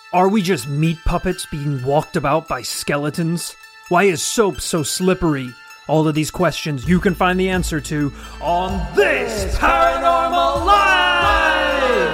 Are we just meat puppets being walked about by skeletons? Why is soap so slippery? All of these questions you can find the answer to on This Paranormal Life!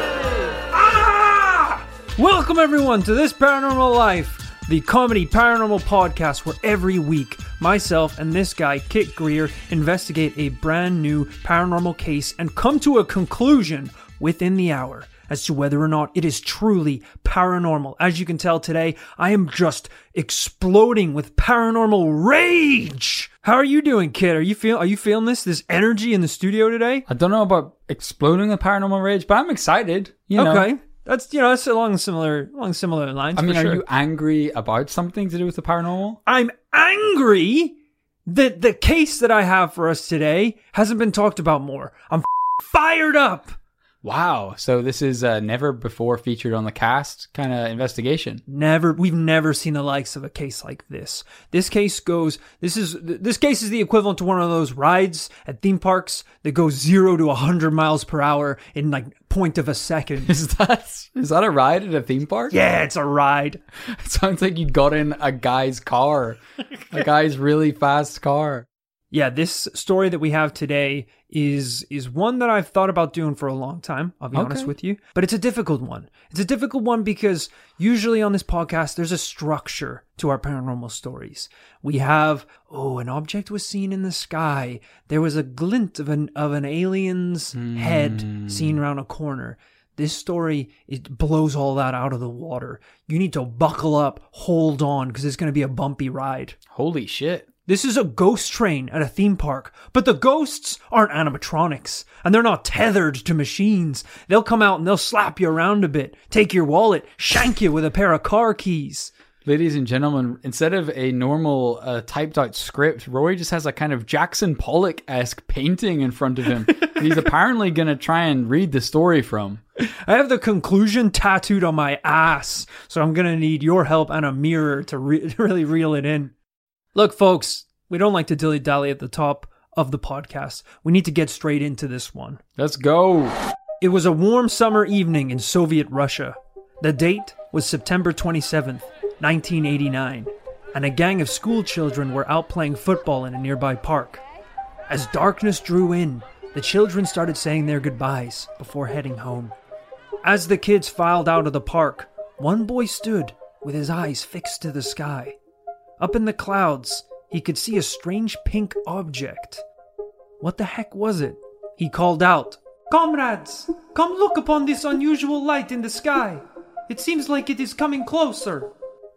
Welcome everyone to This Paranormal Life, the comedy paranormal podcast where every week myself and this guy, Kit Greer, investigate a brand new paranormal case and come to a conclusion within the hour as to whether or not it is truly paranormal. As you can tell today, I am just exploding with paranormal rage. How are you doing, Kit? Are you feeling this energy in the studio today? I don't know about exploding with paranormal rage, but I'm excited. Okay. That's along similar lines. I mean, are you angry about something to do with the paranormal? I'm angry that the case that I have for us today hasn't been talked about more. I'm fired up. Wow. So this is never before featured on the cast kind of investigation. We've never seen the likes of a case like this. This case is the equivalent to one of those rides at theme parks that goes 0 to 100 miles per hour in like point of a second. Is that a ride at a theme park? Yeah, it's a ride. It sounds like you got in a guy's car, a guy's really fast car. Yeah, this story that we have today is one that I've thought about doing for a long time, I'll be honest with you. But it's a difficult one. It's a difficult one because usually on this podcast, there's a structure to our paranormal stories. We have, an object was seen in the sky. There was a glint of an alien's head seen around a corner. This story, it blows all that out of the water. You need to buckle up, hold on, because it's going to be a bumpy ride. Holy shit. This is a ghost train at a theme park, but the ghosts aren't animatronics, and they're not tethered to machines. They'll come out and they'll slap you around a bit, take your wallet, shank you with a pair of car keys. Ladies and gentlemen, instead of a normal typed out script, Rory just has a kind of Jackson Pollock-esque painting in front of him. He's apparently going to try and read the story from. I have the conclusion tattooed on my ass, so I'm going to need your help and a mirror to really reel it in. Look, folks, we don't like to dilly-dally at the top of the podcast. We need to get straight into this one. Let's go. It was a warm summer evening in Soviet Russia. The date was September 27th, 1989, and a gang of school children were out playing football in a nearby park. As darkness drew in, the children started saying their goodbyes before heading home. As the kids filed out of the park, one boy stood with his eyes fixed to the sky. Up in the clouds, he could see a strange pink object. What the heck was it? He called out, "Comrades, come look upon this unusual light in the sky. It seems like it is coming closer."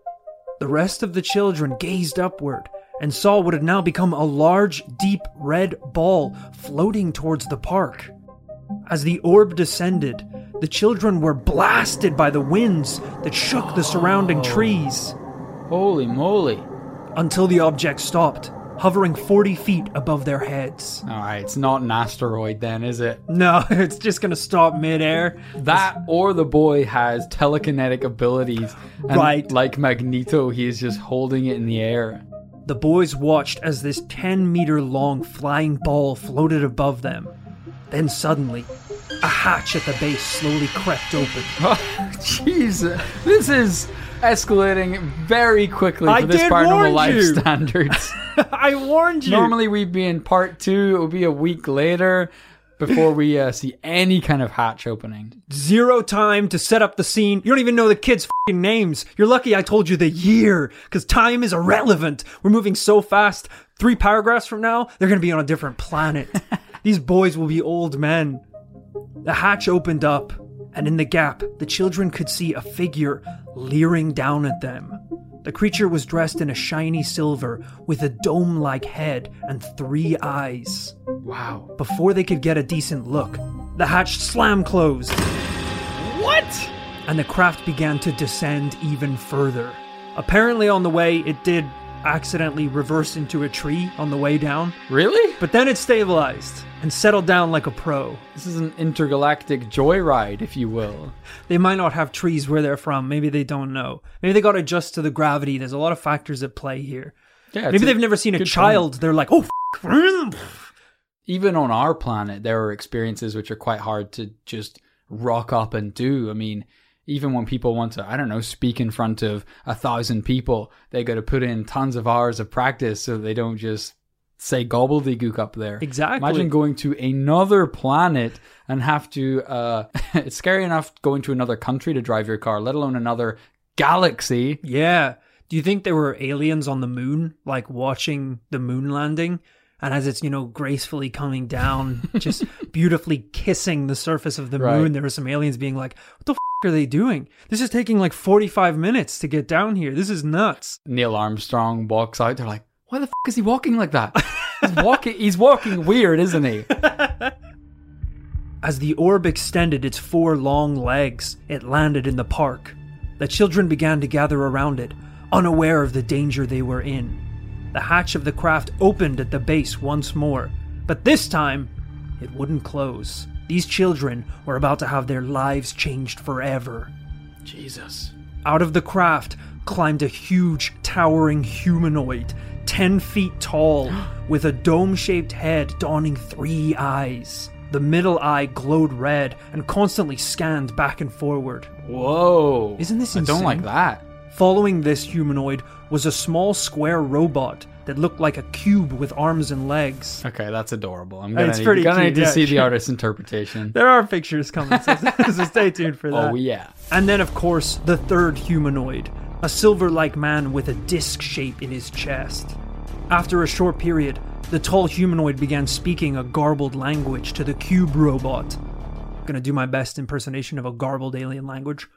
The rest of the children gazed upward and saw what had now become a large, deep red ball floating towards the park. As the orb descended, the children were blasted by the winds that shook the surrounding trees. Holy moly. Until the object stopped, hovering 40 feet above their heads. Alright, it's not an asteroid then, is it? No, it's just going to stop midair. That or the boy has telekinetic abilities. And right. Like Magneto, he is just holding it in the air. The boys watched as this 10-meter-long flying ball floated above them. Then suddenly, a hatch at the base slowly crept open. Oh, jeez. This is escalating very quickly for this Paranormal Life standards. I warned you. Normally we'd be in part 2. It would be a week later before we see any kind of hatch opening. 0 time to set up the scene. You don't even know the kids' f***ing names. You're lucky I told you the year, because time is irrelevant. We're moving so fast. 3 paragraphs from now, they're going to be on a different planet. These boys will be old men. The hatch opened up, and in the gap, the children could see a figure leering down at them. The creature was dressed in a shiny silver with a dome-like head and 3 eyes. Wow. Before they could get a decent look, the hatch slammed closed. What? And the craft began to descend even further. Apparently on the way, it did accidentally reverse into a tree on the way down. Really? But then it stabilized and settled down like a pro. This is an intergalactic joyride, if you will. They might not have trees where they're from. Maybe they don't know. Maybe they got to adjust to the gravity. There's a lot of factors at play here. Yeah, maybe they've never seen a child. Point. They're like, oh, even on our planet, there are experiences which are quite hard to just rock up and do. I mean, even when people want to, I don't know, speak in front of 1,000 people, they got to put in tons of hours of practice so they don't just say gobbledygook up there. Exactly. Imagine going to another planet and have to, it's scary enough going to another country to drive your car, let alone another galaxy. Yeah. Do you think there were aliens on the moon, like watching the moon landing? And as it's, gracefully coming down, just beautifully kissing the surface of the moon, there were some aliens being like, what the are they doing? This is taking like 45 minutes to get down here. This is nuts. Neil Armstrong walks out. They're like, why the is he walking like that? He's walking weird, isn't he? As the orb extended its 4 long legs, it landed in the park. The children began to gather around it, unaware of the danger they were in. The hatch of the craft opened at the base once more, but this time, it wouldn't close. These children were about to have their lives changed forever. Jesus. Out of the craft climbed a huge, towering humanoid, 10 feet tall, with a dome-shaped head donning 3 eyes. The middle eye glowed red and constantly scanned back and forward. Whoa. Isn't this insane? I don't like that. Following this humanoid was a small square robot that looked like a cube with arms and legs. Okay, that's adorable. I'm It's pretty gonna cute, need to yeah, see the sure. artist's interpretation. There are pictures coming, so stay tuned for that. Oh, yeah. And then, of course, the third humanoid, a silver-like man with a disc shape in his chest. After a short period, the tall humanoid began speaking a garbled language to the cube robot. I'm gonna do my best impersonation of a garbled alien language.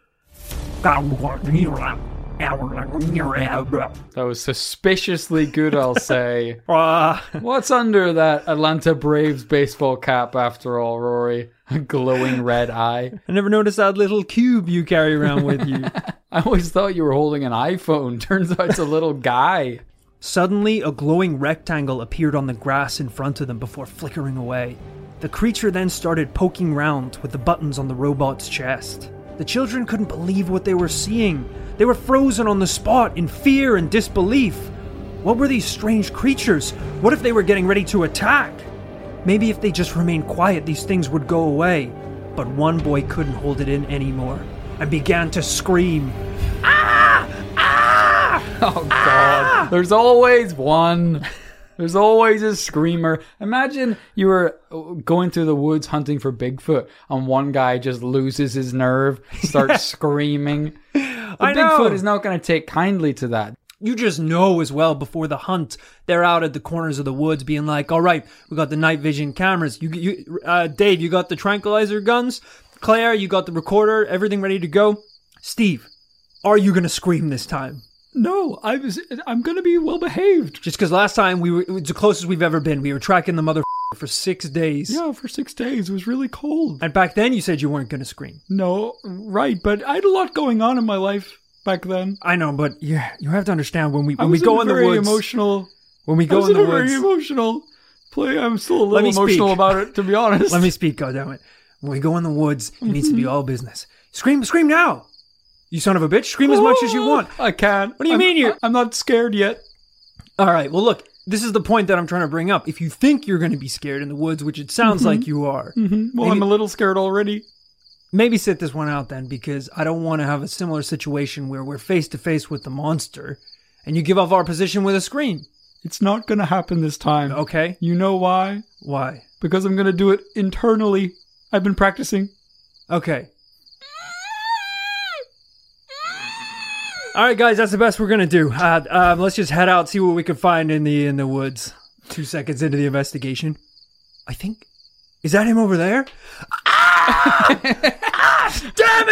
That was suspiciously good, I'll say. Ah, What's under that Atlanta Braves baseball cap, after all, Rory? A glowing red eye. I never noticed that little cube you carry around with you. I always thought you were holding an iPhone. Turns out it's a little guy. Suddenly, a glowing rectangle appeared on the grass in front of them before flickering away. The creature then started poking round with the buttons on the robot's chest. The children couldn't believe what they were seeing. They were frozen on the spot in fear and disbelief. What were these strange creatures? What if they were getting ready to attack? Maybe if they just remained quiet, these things would go away. But one boy couldn't hold it in anymore and began to scream. Ah! Ah! Oh, God. There's always one. There's always a screamer. Imagine you were going through the woods hunting for Bigfoot and one guy just loses his nerve, starts screaming. I know. Bigfoot is not going to take kindly to that. You just know as well before the hunt, they're out at the corners of the woods being like, all right, we got the night vision cameras. Dave, you got the tranquilizer guns? Claire, you got the recorder? Everything ready to go? Steve, are you going to scream this time? No, I'm going to be well behaved. Just because last time it was the closest we've ever been. We were tracking the mother for 6 days. Yeah, for 6 days. It was really cold. And back then you said you weren't going to scream. No, right, but I had a lot going on in my life back then. I know, but you have to understand when we go in the very woods. Emotional. When we go in the woods. Very emotional play. I'm still a little emotional about it, to be honest. Let me speak, goddammit. When we go in the woods, it needs to be all business. Scream now! You son of a bitch, scream as much as you want. I can't. What do you mean I'm not scared yet. All right, well look, this is the point that I'm trying to bring up. If you think you're going to be scared in the woods, which it sounds like you are. Well, I'm a little scared already. Maybe sit this one out then, because I don't want to have a similar situation where we're face to face with the monster and you give off our position with a scream. It's not going to happen this time. Okay. You know why? Why? Because I'm going to do it internally. I've been practicing. Okay. All right, guys, that's the best we're going to do. Let's just head out, see what we can find in the woods. 2 seconds into the investigation. I think... Is that him over there? Ah! Damn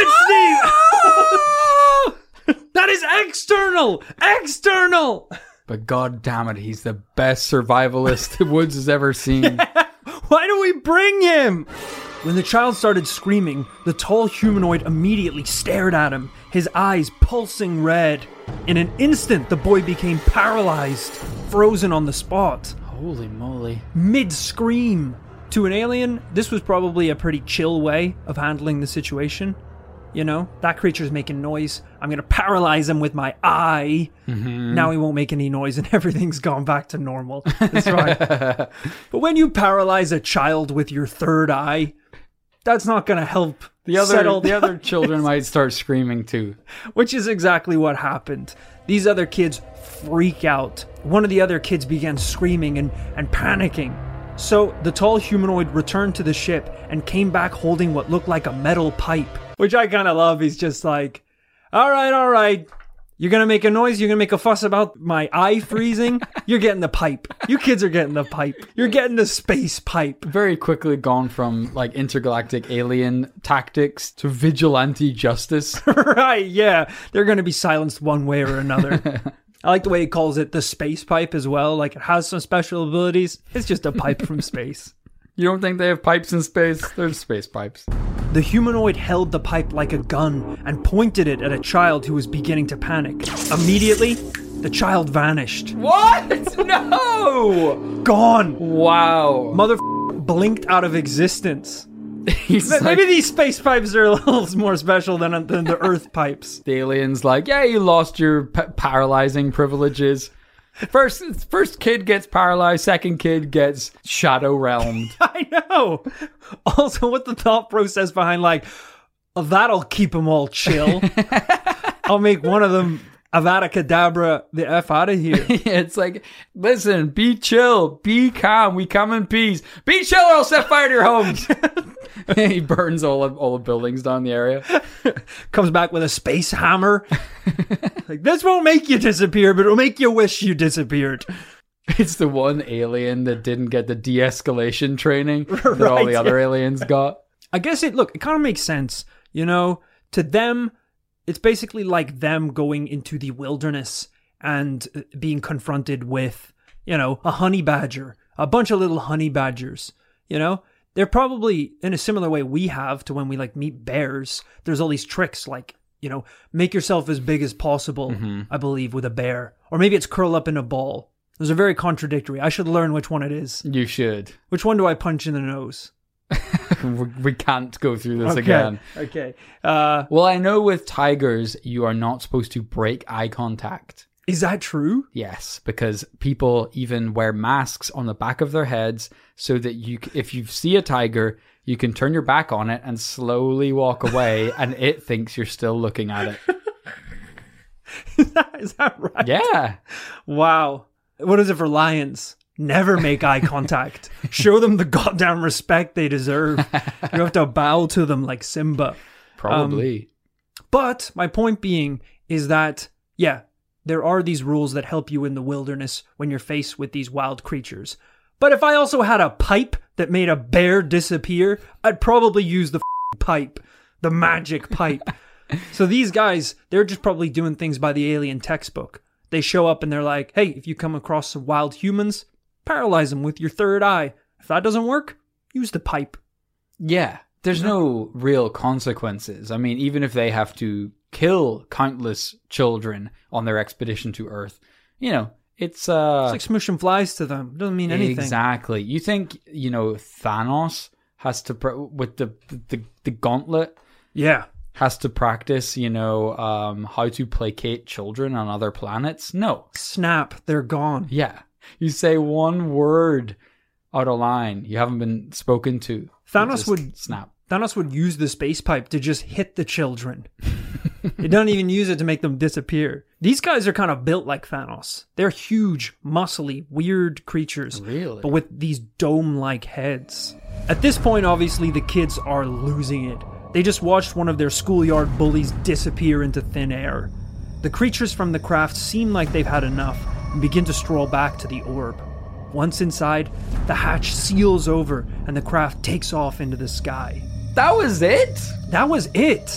it, Steve! That is external! External! But god damn it, he's the best survivalist the woods has ever seen. Why do we bring him? When the child started screaming, the tall humanoid immediately stared at him, his eyes pulsing red. In an instant, the boy became paralyzed, frozen on the spot. Holy moly. Mid-scream. To an alien, this was probably a pretty chill way of handling the situation. You know, that creature's making noise. I'm going to paralyze him with my eye. Mm-hmm. Now he won't make any noise and everything's gone back to normal. That's right. But when you paralyze a child with your third eye, that's not going to help The settle other children might start screaming too. Which is exactly what happened. These other kids freak out. One of the other kids began screaming and panicking. So the tall humanoid returned to the ship and came back holding what looked like a metal pipe. Which I kind of love. He's just like, all right. You're going to make a noise? You're going to make a fuss about my eye freezing? You're getting the pipe. You kids are getting the pipe. You're getting the space pipe. Very quickly gone from like intergalactic alien tactics to vigilante justice. Right, yeah. They're going to be silenced one way or another. I like the way he calls it the space pipe as well. Like, it has some special abilities. It's just a pipe from space. You don't think they have pipes in space? There's space pipes. The humanoid held the pipe like a gun and pointed it at a child who was beginning to panic. Immediately, the child vanished. What? No! Gone! Wow. Mother blinked out of existence. He's Maybe like, these space pipes are a little more special than the Earth pipes. the alien's like, yeah, you lost your paralyzing privileges. First kid gets paralyzed, second kid gets shadow realmed. I know. Also, what the thought process behind, like, oh, that'll keep them all chill. I'll make one of them Avada Kedavra the F out of here. It's like, listen, be chill, be calm, we come in peace. Be chill or I'll set fire to your homes. He burns all the buildings down the area. Comes back with a space hammer. Like, this won't make you disappear, but it'll make you wish you disappeared. It's the one alien that didn't get the de-escalation training that all the other aliens got. I guess it kind of makes sense. You know, to them, it's basically like them going into the wilderness and being confronted with, you know, a honey badger, a bunch of little honey badgers, you know? They're probably in a similar way we have to when we like meet bears. There's all these tricks like, you know, make yourself as big as possible, I believe, with a bear. Or maybe it's curl up in a ball. Those are very contradictory. I should learn which one it is. You should. Which one do I punch in the nose? We can't go through this again. Okay. Well, I know with tigers, you are not supposed to break eye contact. Is that true? Yes, because people even wear masks on the back of their heads so that if you see a tiger, you can turn your back on it and slowly walk away and it thinks you're still looking at it. Is that right? Yeah. Wow. What is it for lions? Never make eye contact. Show them the goddamn respect they deserve. You have to bow to them like Simba. Probably. But my point being is that, yeah, there are these rules that help you in the wilderness when you're faced with these wild creatures. But if I also had a pipe that made a bear disappear, I'd probably use the pipe. The magic pipe. So these guys, they're just probably doing things by the alien textbook. They show up and they're like, hey, if you come across some wild humans, paralyze them with your third eye. If that doesn't work, use the pipe. Yeah. There's no real consequences. I mean, even if they have to kill countless children on their expedition to Earth, you know, it's like smushing flies to them. It doesn't mean anything. Exactly. You think, you know, Thanos has to with the gauntlet? Yeah. Has to practice, you know, how to placate children on other planets? No. Snap, they're gone. Yeah. You say one word out of line, you haven't been spoken to. Thanos would snap. Thanos would use the space pipe to just hit the children. He doesn't even use it to make them disappear. These guys are kind of built like Thanos. They're huge, muscly, weird creatures. Really? But with these dome-like heads. At this point, obviously, the kids are losing it. They just watched one of their schoolyard bullies disappear into thin air. The creatures from the craft seem like they've had enough and begin to stroll back to the orb. Once inside, the hatch seals over and the craft takes off into the sky. That was it? That was it.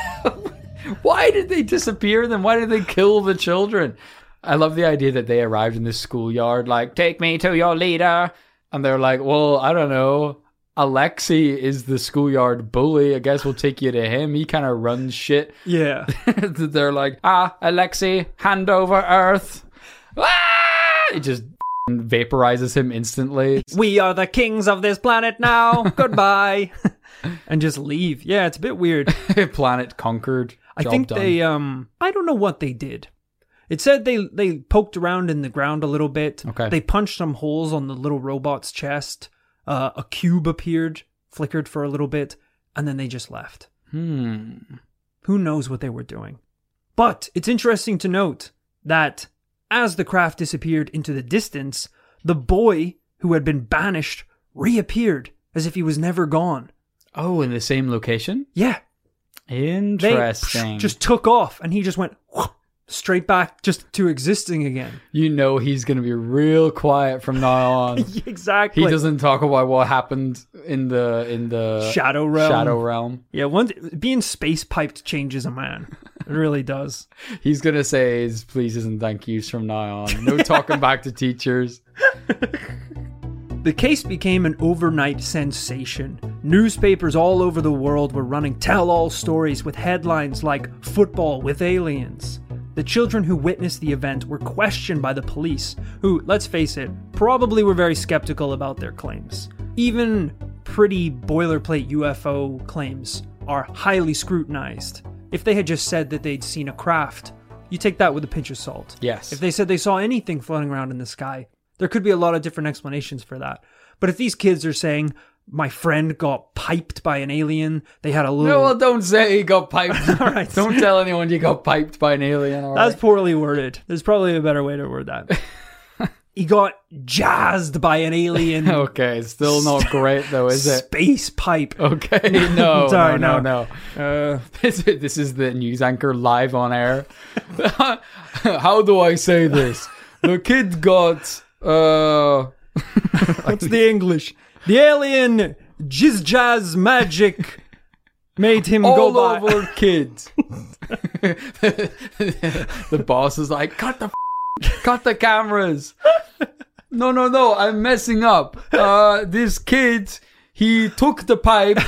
Why did they disappear then? Why did they kill the children? I love the idea that they arrived in this schoolyard like, take me to your leader. And they're like, well, I don't know. Alexei is the schoolyard bully. I guess we'll take you to him. He kind of runs shit. Yeah. They're like, Alexei, hand over Earth. It just vaporizes him instantly. We are the kings of this planet now. Goodbye. And just leave. Yeah, it's a bit weird. Planet conquered. I think done. they, I don't know what they did. It said they poked around in the ground a little bit. Okay. They punched some holes on the little robot's chest. A cube appeared, flickered for a little bit, and then they just left. Hmm. Who knows what they were doing? But it's interesting to note that as the craft disappeared into the distance, the boy who had been banished reappeared as if he was never gone. Oh, in the same location? Yeah. Interesting. They just took off, and he just went straight back just to existing again. You know he's going to be real quiet from now on. Exactly. He doesn't talk about what happened in the Shadow Realm. Shadow Realm. Yeah, being space piped changes a man. It really does. He's going to say his pleases and thank yous from now on. No talking back to teachers. The case became an overnight sensation. Newspapers all over the world were running tell-all stories with headlines like "Football with Aliens." The children who witnessed the event were questioned by the police, who, let's face it, probably were very skeptical about their claims. Even pretty boilerplate UFO claims are highly scrutinized. If they had just said that they'd seen a craft, you take that with a pinch of salt. Yes. If they said they saw anything floating around in the sky, there could be a lot of different explanations for that. But if these kids are saying, my friend got piped by an alien, they had a little... No, well, don't say he got piped. All right. Don't tell anyone you got piped by an alien. All That's right. poorly worded. There's probably a better way to word that. He got jazzed by an alien. Okay, still not great though, is it? Space pipe. Okay, no, Sorry, no. This is the news anchor live on air. How do I say this? The kid got... What's the English? The alien jizz jazz magic made him all go by. over kids. The boss is like, cut the cameras. No, I'm messing up. This kid, he took the pipe.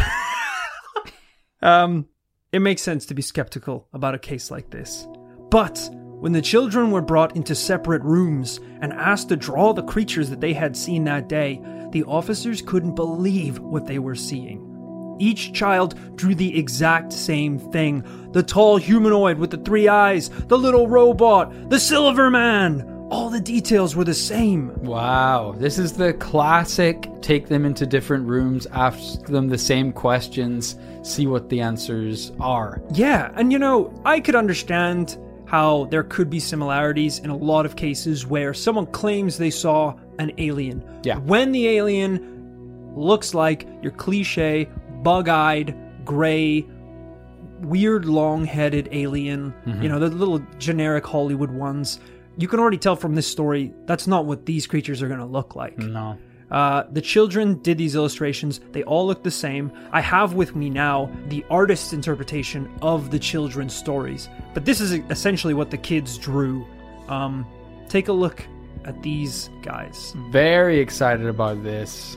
It makes sense to be skeptical about a case like this. But when the children were brought into separate rooms and asked to draw the creatures that they had seen that day, the officers couldn't believe what they were seeing. Each child drew the exact same thing. The tall humanoid with the 3 eyes, the little robot, the Silver Man. All the details were the same. Wow, this is the classic take them into different rooms, ask them the same questions, see what the answers are. Yeah, and I could understand how there could be similarities in a lot of cases where someone claims they saw an alien. Yeah. When the alien looks like your cliche, bug-eyed, gray, weird long-headed alien, the little generic Hollywood ones, you can already tell from this story that's not what these creatures are going to look like. No. The children did these illustrations. They all look the same. I have with me now the artist's interpretation of the children's stories. But this is essentially what the kids drew. Take a look at these guys. Very excited about this.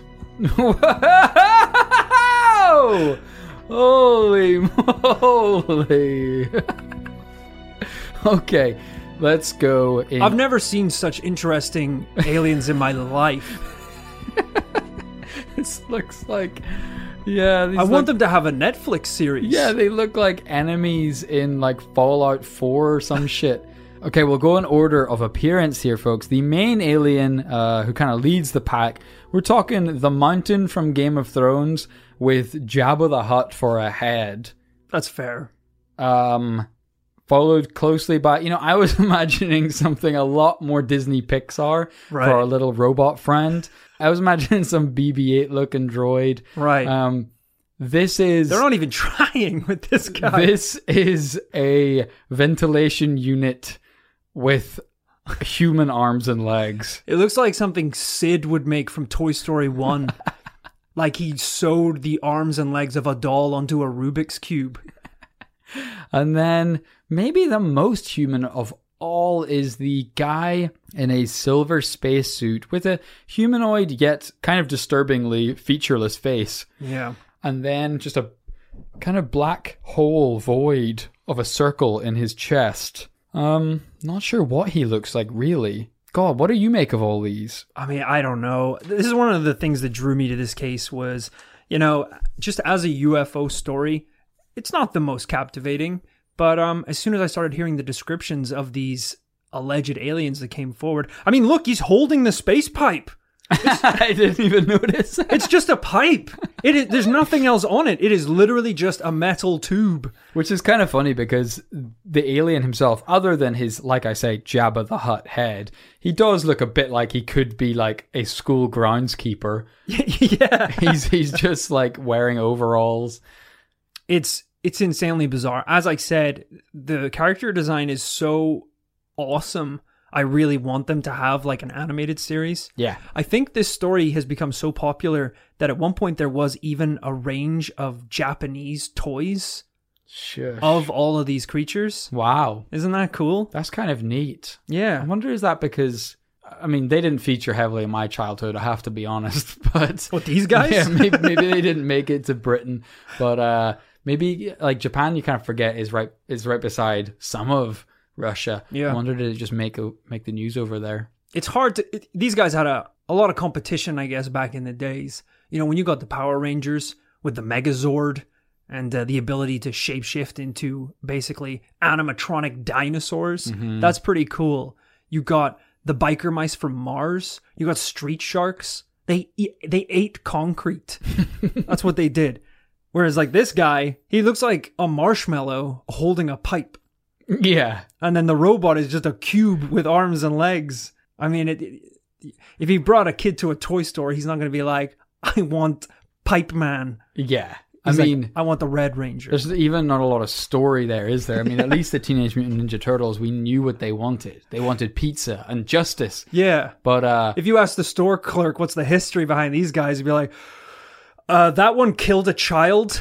Whoa! Holy moly. Okay, let's go in. I've never seen such interesting aliens in my life. This looks like... Yeah, I want them to have a Netflix series. Yeah, they look like enemies in like Fallout 4 or some shit. Okay, we'll go in order of appearance here, folks. The main alien who kind of leads the pack, we're talking the Mountain from Game of Thrones with Jabba the Hutt for a head. That's fair. Followed closely by, I was imagining something a lot more Disney Pixar for our little robot friend. I was imagining some BB-8 looking droid. Right. They're not even trying with this guy. This is a ventilation unit with human arms and legs. It looks like something Sid would make from Toy Story 1. Like he sewed the arms and legs of a doll onto a Rubik's Cube. And then maybe the most human of all is the guy in a silver spacesuit with a humanoid yet kind of disturbingly featureless face. Yeah. And then just a kind of black hole void of a circle in his chest. Not sure what he looks like really. God, what do you make of all these? I mean, I don't know. This is one of the things that drew me to this case was, just as a UFO story, it's not the most captivating. But as soon as I started hearing the descriptions of these alleged aliens that came forward, I mean, look, he's holding the space pipe. I didn't even notice. It's just a pipe. There's nothing else on it. It is literally just a metal tube. Which is kind of funny because the alien himself, other than his, like I say, Jabba the Hutt head, he does look a bit like he could be like a school groundskeeper. Yeah. He's just like wearing overalls. It's insanely bizarre. As I said, the character design is so awesome. I really want them to have like an animated series. Yeah. I think this story has become so popular that at one point there was even a range of Japanese toys Sure. of all of these creatures. Wow. Isn't that cool? That's kind of neat. I Yeah. wonder, is that because, I mean, they didn't feature heavily in my childhood, I have to be honest, but... What, these guys? Yeah, maybe they didn't make it to Britain, but maybe, like, Japan, you kind of forget, is right beside some of Russia. Yeah. I wonder, did it just make the news over there? It's hard to... these guys had a lot of competition, I guess, back in the days. You know, when you got the Power Rangers with the Megazord and the ability to shapeshift into basically animatronic dinosaurs, that's pretty cool. You got the biker mice from Mars. You got street sharks. They ate concrete. That's what they did. Whereas like this guy, he looks like a marshmallow holding a pipe. Yeah. And then the robot is just a cube with arms and legs. I mean, if he brought a kid to a toy store, he's not going to be like, I want Pipe Man. Yeah. He's I mean... like, I want the Red Ranger. There's even not a lot of story there, is there? I mean, at least the Teenage Mutant Ninja Turtles, we knew what they wanted. They wanted pizza and justice. Yeah. But if you ask the store clerk what's the history behind these guys, he'd be like, that one killed a child.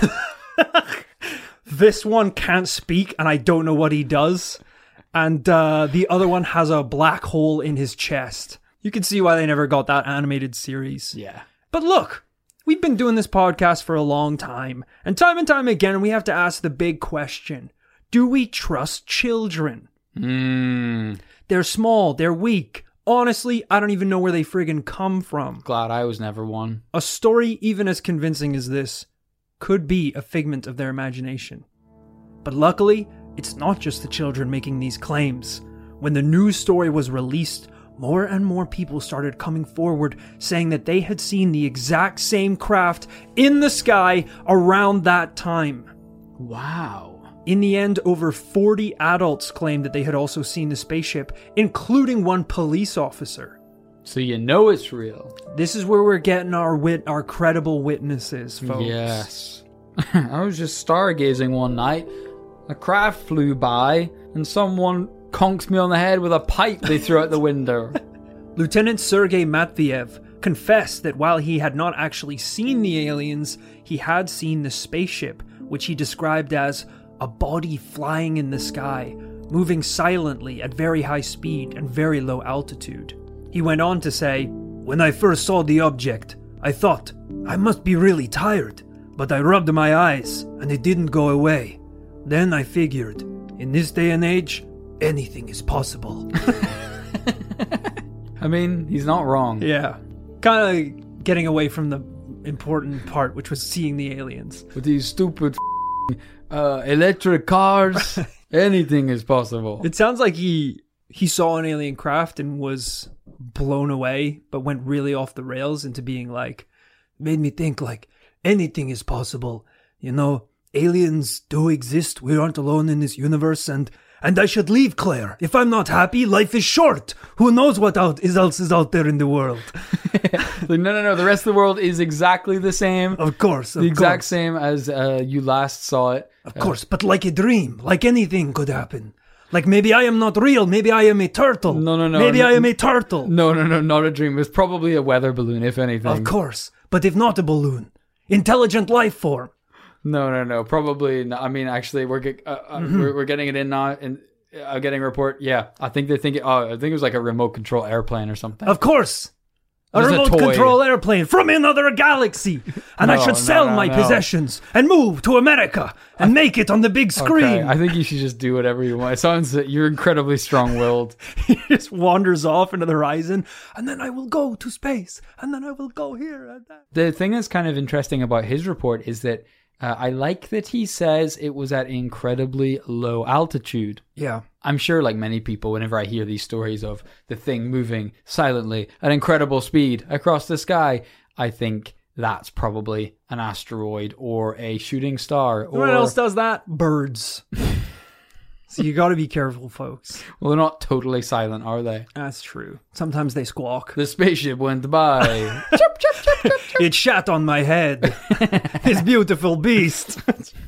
This one can't speak and I don't know what he does. And the other one has a black hole in his chest. You can see why they never got that animated series. yeah. But look, we've been doing this podcast for a long time. And time again, we have to ask the big question. Do we trust children? They're small. They're weak. Honestly, I don't even know where they friggin' come from. Glad I was never one. A story even as convincing as this could be a figment of their imagination. But luckily, it's not just the children making these claims. When the news story was released, more and more people started coming forward saying that they had seen the exact same craft in the sky around that time. Wow. In the end, over 40 adults claimed that they had also seen the spaceship, including one police officer. So you know it's real. This is where we're getting our credible witnesses, folks. Yes. I was just stargazing one night. A craft flew by, and someone conked me on the head with a pipe they threw out the window. Lieutenant Sergei Matviev confessed that while he had not actually seen the aliens, he had seen the spaceship, which he described as a body flying in the sky, moving silently at very high speed and very low altitude. He went on to say, "When I first saw the object, I thought, I must be really tired, but I rubbed my eyes and it didn't go away. Then I figured, in this day and age, anything is possible." I mean, he's not wrong. Yeah. Kind of getting away from the important part, which was seeing the aliens. With these stupid electric cars, anything is possible. It sounds like he saw an alien craft and was blown away, but went really off the rails into being like, made me think like, anything is possible. You know, aliens do exist. We aren't alone in this universe, and I should leave, Claire. If I'm not happy, life is short. Who knows what else is out there in the world? Like, no. The rest of the world is exactly the same. Of course. The exact same as you last saw it. Of course, but like a dream. Like anything could happen. Like maybe I am not real. Maybe I am a turtle. No. Maybe I am a turtle. No, not a dream. It's probably a weather balloon, if anything. Of course. But if not a balloon, intelligent life form. No. Probably not. I mean, actually, we're getting it in now. And I'm getting a report. Yeah, I think they think. I think it was like a remote control airplane or something. Of course. A Just a remote toy. control airplane from another galaxy. And I should sell my possessions and move to America and make it on the big screen. Okay, I think you should just do whatever you want. It sounds that you're incredibly strong-willed. He just wanders off into the horizon, and then I will go to space, and then I will go here and that. The thing that's kind of interesting about his report is that I like that he says it was at incredibly low altitude. Yeah. I'm sure, like many people, whenever I hear these stories of the thing moving silently at incredible speed across the sky, I think that's probably an asteroid or a shooting star. Or What else does that? Birds. So you got to be careful, folks. Well, they're not totally silent, are they? That's true. Sometimes they squawk. The spaceship went by. It shat on my head. This beautiful beast.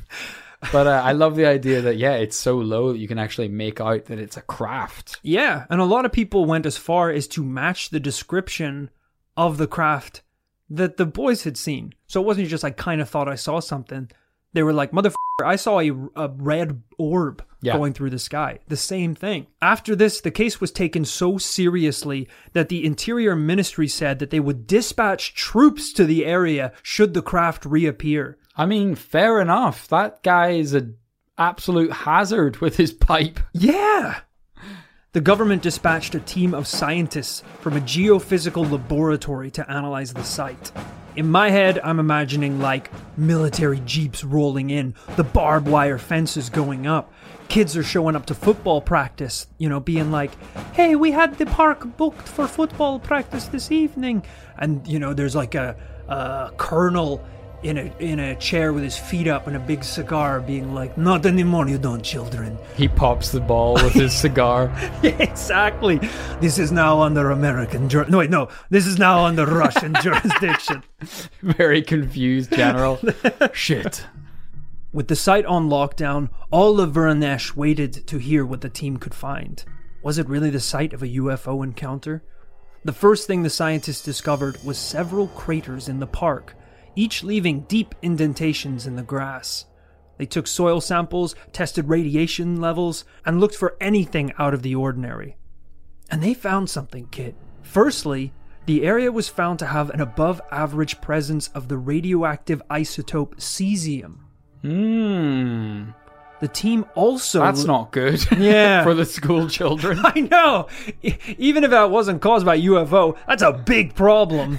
But I love the idea that, yeah, it's so low that you can actually make out that it's a craft. Yeah, and a lot of people went as far as to match the description of the craft that the boys had seen. So it wasn't just, I kind of thought I saw something. They were like, motherfucker, I saw a red orb going through the sky. The same thing. After this, the case was taken so seriously that the Interior Ministry said that they would dispatch troops to the area should the craft reappear. I mean, fair enough. That guy is an absolute hazard with his pipe. Yeah! The government dispatched a team of scientists from a geophysical laboratory to analyze the site. In my head, I'm imagining like military jeeps rolling in, the barbed wire fences going up. Kids are showing up to football practice, you know, being like, hey, we had the park booked for football practice this evening. And, you know, there's like a colonel in a chair with his feet up and a big cigar being like, not anymore, you don't, children. He pops the ball with his cigar. Yeah, exactly. This is now under American... this is now under Russian jurisdiction. Very confused, General. Shit. With the site on lockdown, all of Voronezh waited to hear what the team could find. Was it really the site of a UFO encounter? The first thing the scientists discovered was several craters in the park, each leaving deep indentations in the grass. They took soil samples, tested radiation levels, and looked for anything out of the ordinary. And they found something, Kit. Firstly, the area was found to have an above-average presence of the radioactive isotope cesium. The team also... That's not good. Yeah. For the school children. I know! Even if that wasn't caused by UFO, that's a big problem.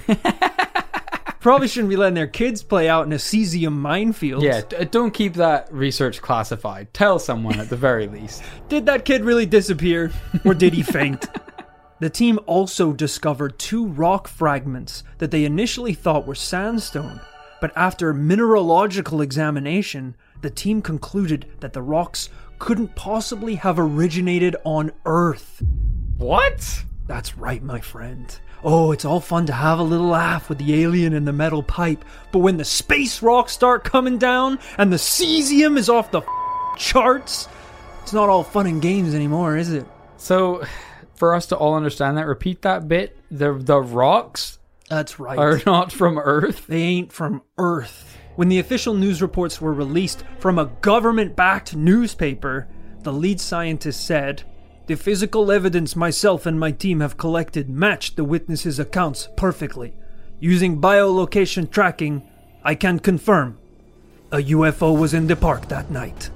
Probably shouldn't be letting their kids play out in a cesium minefield. Yeah, don't keep that research classified. Tell someone at the very least. Did that kid really disappear? Or did he faint? The team also discovered 2 rock fragments that they initially thought were sandstone. But after mineralogical examination, the team concluded that the rocks couldn't possibly have originated on Earth. What? That's right, my friend. Oh, it's all fun to have a little laugh with the alien and the metal pipe, but when the space rocks start coming down and the cesium is off the charts, it's not all fun and games anymore, is it? So, for us to all understand that, repeat that bit. The rocks That's right. are not from Earth. They ain't from Earth. When the official news reports were released from a government-backed newspaper, the lead scientist said, "The physical evidence myself and my team have collected matched the witnesses' accounts perfectly. Using biolocation tracking, I can confirm a UFO was in the park that night."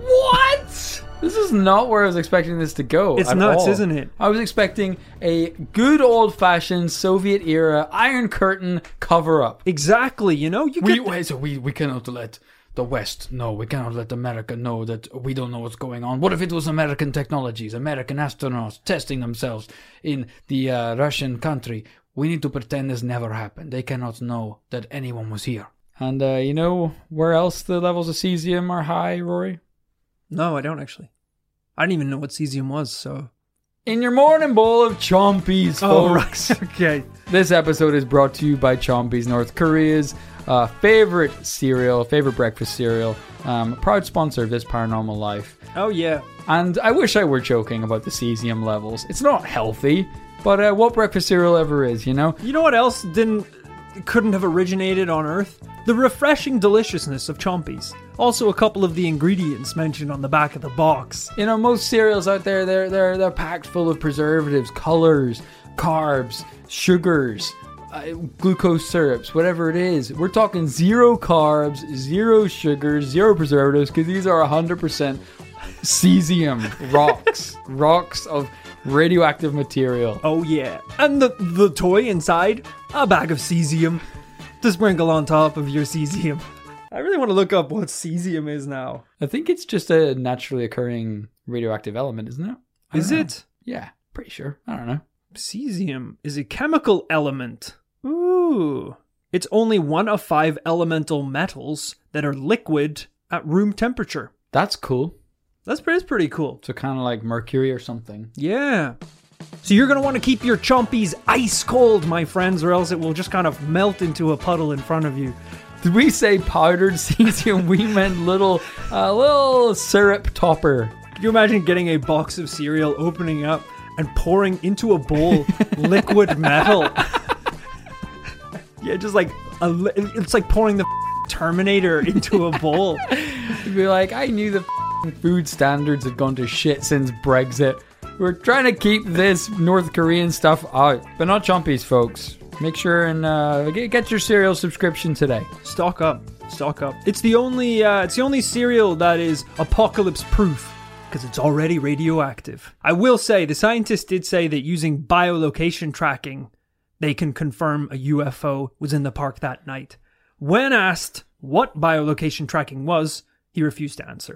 What? This is not where I was expecting this to go. It's at nuts, all. isn't it? I was expecting a good old-fashioned Soviet-era Iron Curtain cover-up. Exactly, you know? We cannot let the West know. We cannot let America know that we don't know what's going on. What if it was American technologies, American astronauts testing themselves in the Russian country? We need to pretend this never happened. They cannot know that anyone was here. And you know where else the levels of cesium are high, Rory? No, I don't actually. I didn't even know what cesium was, so... In your morning bowl of Chompies, folks. Oh, right. Okay. This episode is brought to you by Chompies, North Korea's favorite breakfast cereal. Proud sponsor of This Paranormal Life. Oh, yeah. And I wish I were joking about the cesium levels. It's not healthy, but what breakfast cereal ever is, you know? You know what else couldn't have originated on Earth? The refreshing deliciousness of Chompies. Also a couple of the ingredients mentioned on the back of the box. You know, most cereals out there, they're packed full of preservatives, colors, carbs, sugars, glucose syrups, whatever it is. We're talking 0 carbs, 0 sugars, 0 preservatives, because these are 100% cesium rocks of radioactive material. Oh yeah. And the toy inside, a bag of cesium to sprinkle on top of your cesium. I really want to look up what cesium is now. I think it's just a naturally occurring radioactive element, isn't it? Is it? Yeah, pretty sure. I don't know. Cesium is a chemical element. Ooh. It's only one of 5 elemental metals that are liquid at room temperature. That's cool. That's pretty cool. So kind of like mercury or something. Yeah. So you're going to want to keep your chompies ice cold, my friends, or else it will just kind of melt into a puddle in front of you. Did we say powdered cesium? We meant little syrup topper. Can you imagine getting a box of cereal, opening up, and pouring into a bowl liquid metal? Yeah, just like, it's like pouring the Terminator into a bowl. You'd be like, I knew the food standards had gone to shit since Brexit. We're trying to keep this North Korean stuff out. But not chompies, folks. Make sure and get your cereal subscription today. Stock up. It's the only cereal that is apocalypse proof because it's already radioactive. I will say, the scientists did say that using biolocation tracking, they can confirm a UFO was in the park that night. When asked what biolocation tracking was, he refused to answer.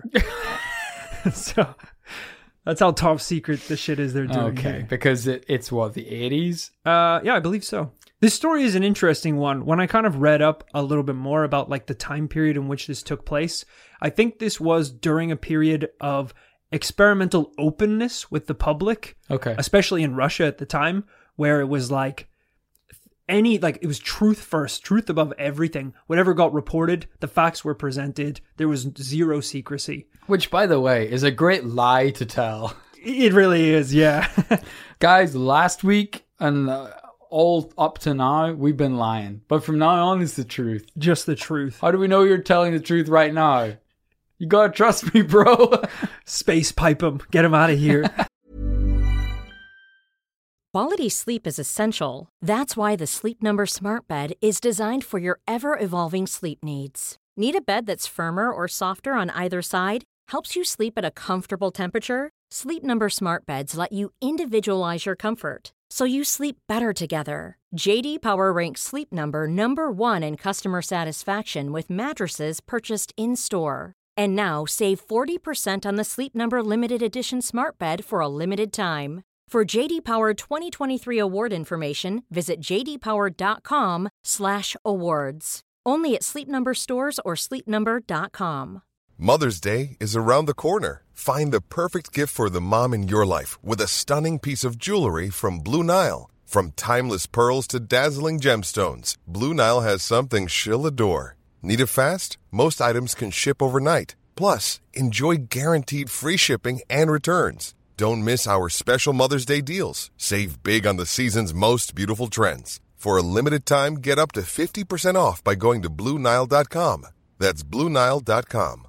So that's how top secret the shit is they're doing. Okay, here. because it's what, the 80s? Yeah, I believe so. This story is an interesting one. When I kind of read up a little bit more about like the time period in which this took place, I think this was during a period of experimental openness with the public. Okay. Especially in Russia at the time, where it was like it was truth first, truth above everything. Whatever got reported, the facts were presented. There was zero secrecy. Which, by the way, is a great lie to tell. It really is, yeah. Guys, last week and all up to now, we've been lying. But from now on, it's the truth. Just the truth. How do we know you're telling the truth right now? You gotta trust me, bro. Space pipe him. Get him out of here. Quality sleep is essential. That's why the Sleep Number Smart Bed is designed for your ever-evolving sleep needs. Need a bed that's firmer or softer on either side? Helps you sleep at a comfortable temperature? Sleep Number Smart Beds let you individualize your comfort, so you sleep better together. J.D. Power ranks Sleep Number number 1 in customer satisfaction with mattresses purchased in-store. And now save 40% on the Sleep Number Limited Edition Smart Bed for a limited time. For J.D. Power 2023 award information, visit jdpower.com/awards. Only at Sleep Number stores or sleepnumber.com. Mother's Day is around the corner. Find the perfect gift for the mom in your life with a stunning piece of jewelry from Blue Nile. From timeless pearls to dazzling gemstones, Blue Nile has something she'll adore. Need it fast? Most items can ship overnight. Plus, enjoy guaranteed free shipping and returns. Don't miss our special Mother's Day deals. Save big on the season's most beautiful trends. For a limited time, get up to 50% off by going to BlueNile.com. That's BlueNile.com.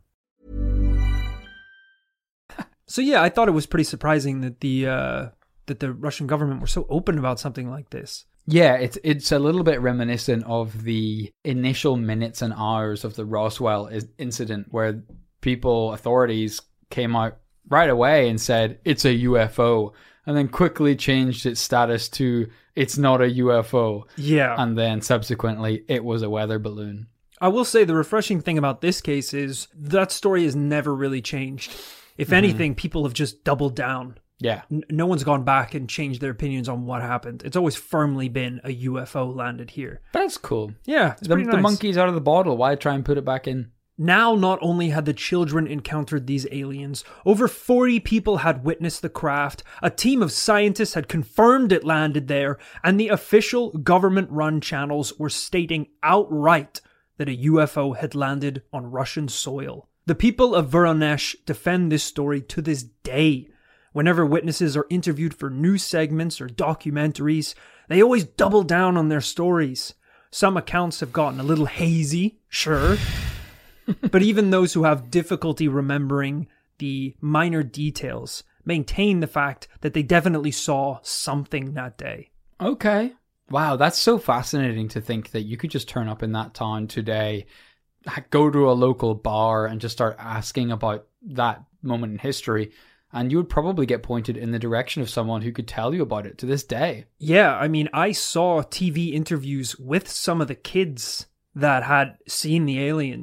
So yeah, I thought it was pretty surprising that the Russian government were so open about something like this. Yeah, it's a little bit reminiscent of the initial minutes and hours of the Roswell incident, where authorities came out right away and said it's a UFO, and then quickly changed its status to it's not a UFO. Yeah. And then subsequently it was a weather balloon. I will say the refreshing thing about this case is that story has never really changed. If anything, people have just doubled down. Yeah. No one's gone back and changed their opinions on what happened. It's always firmly been a UFO landed here. That's cool. Yeah, it's pretty nice. The monkey's out of the bottle. Why try and put it back in? Now, not only had the children encountered these aliens, over 40 people had witnessed the craft, a team of scientists had confirmed it landed there, and the official government-run channels were stating outright that a UFO had landed on Russian soil. The people of Voronezh defend this story to this day. Whenever witnesses are interviewed for news segments or documentaries, they always double down on their stories. Some accounts have gotten a little hazy, sure. But even those who have difficulty remembering the minor details maintain the fact that they definitely saw something that day. Okay. Wow, that's so fascinating to think that you could just turn up in that town today, go to a local bar and just start asking about that moment in history, and you would probably get pointed in the direction of someone who could tell you about it to this day. Yeah, I mean, I saw TV interviews with some of the kids that had seen the aliens.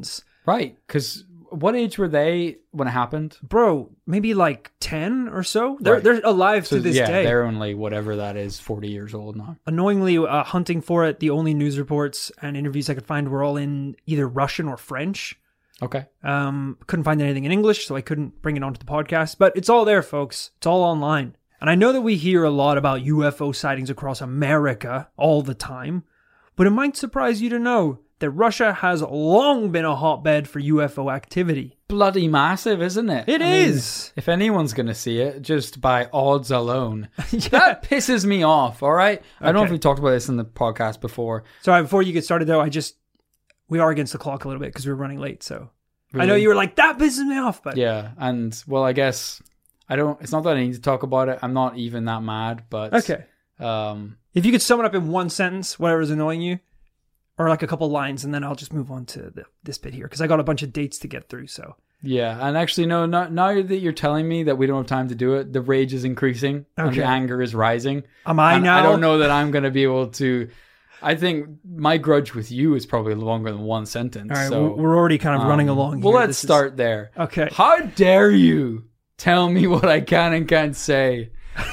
Right, because what age were they when it happened? Bro, maybe like 10 or so. They're alive to this day. They're only whatever that is, 40 years old now. Annoyingly, hunting for it, the only news reports and interviews I could find were all in either Russian or French. Okay. Couldn't find anything in English, so I couldn't bring it onto the podcast. But it's all there, folks. It's all online. And I know that we hear a lot about UFO sightings across America all the time, but it might surprise you to know that Russia has long been a hotbed for UFO activity. Bloody massive, isn't it? It is. If anyone's going to see it, just by odds alone. That pisses me off, all right? I don't know if we talked about this in the podcast before. Sorry, before you get started, though, we are against the clock a little bit because we were running late, so... Really? I know you were like, that pisses me off, but... Yeah, and, well, I guess... It's not that I need to talk about it. I'm not even that mad, but... Okay. If you could sum it up in one sentence, whatever's annoying you, or like a couple lines, and then I'll just move on to this bit here, because I got a bunch of dates to get through, so... Yeah, and actually, no, now that you're telling me that we don't have time to do it, the rage is increasing, and the anger is rising. Am I now? I don't know that I'm going to be able to... I think my grudge with you is probably longer than one sentence. All right, so, we're alady kind of running along here. Well, let's start there. Okay. How dare you tell me what I can and can't say?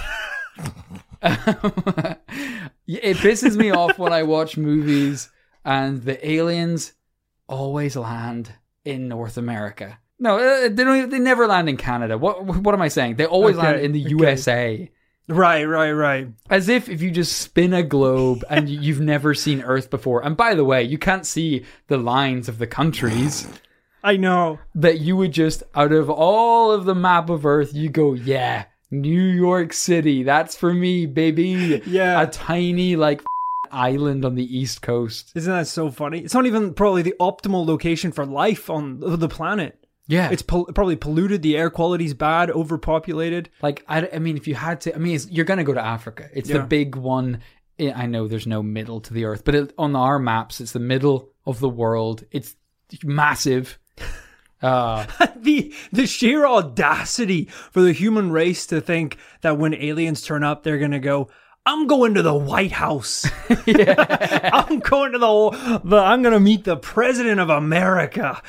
It pisses me off when I watch movies and the aliens always land in North America. No, they never land in Canada. What am I saying? They always land in the USA. Right. As if you just spin a globe and you've never seen Earth before. And by the way, you can't see the lines of the countries. I know. That you would just, out of all of the map of Earth, you go, yeah, New York City, that's for me, baby. Yeah. A tiny, island on the East Coast. Isn't that so funny? It's not even probably the optimal location for life on the planet. Yeah. It's probably polluted. The air quality's bad, overpopulated. I mean, if you had to... I mean, you're going to go to Africa. It's the big one. I know there's no middle to the Earth, but on our maps, it's the middle of the world. It's massive. The sheer audacity for the human race to think that when aliens turn up, they're going to go... I'm going to the White House. I'm going to I'm going to meet the President of America.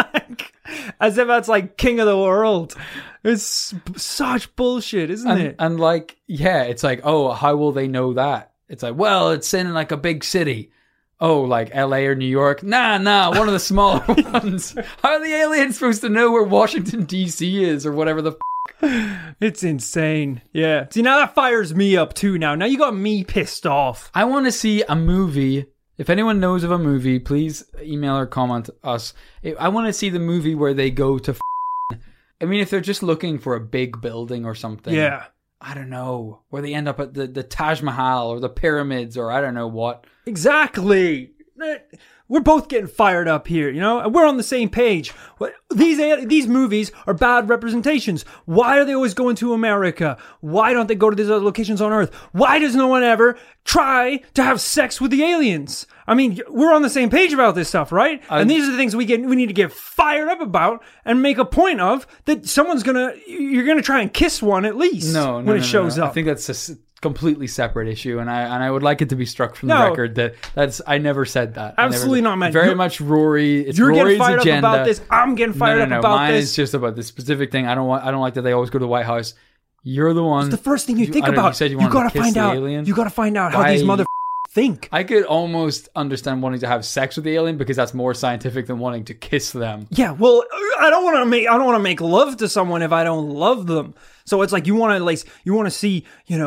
As if that's like king of the world. It's such bullshit, isn't it? And it's like, oh, how will they know that? It's like, well, it's in like a big city. Oh, like LA or New York? Nah, one of the smaller ones. How are the aliens supposed to know where Washington, D.C. is or whatever the It's insane. Yeah. See, now that fires me up too now. Now you got me pissed off. I want to see a movie. If anyone knows of a movie, please email or comment us. I want to see the movie where they go to I mean, if they're just looking for a big building or something. Yeah. I don't know. Where they end up at the Taj Mahal or the pyramids or I don't know what. Exactly. We're both getting fired up here, you know? And we're on the same page. These movies are bad representations. Why are they always going to America? Why don't they go to these other locations on Earth? Why does no one ever try to have sex with the aliens? I mean, we're on the same page about this stuff, right? And these are the things we need to get fired up about and make a point of that you're gonna try and kiss one at least when it shows up. I think that's a completely separate issue, and I would like it to be struck from the record that's I never said that. Absolutely not, man. Very much Rory. It's you're Rory's getting fired agenda. up about this. I'm getting fired up about mine this. Is just about this specific thing. I don't like that they always go to the White House. You're the one. It's the first thing you think about. You said you gotta find out. You gotta find out how these mother think. I could almost understand wanting to have sex with the alien because that's more scientific than wanting to kiss them. Yeah, well, I don't want to make love to someone if I don't love them. So it's like you want to see,